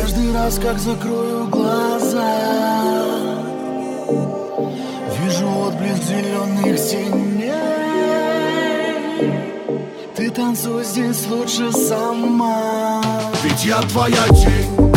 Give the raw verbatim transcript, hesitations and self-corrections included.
Каждый раз, как закрою глаза, вижу отблеск зеленых теней. Ты танцуй здесь лучше сама, ведь я твоя тень.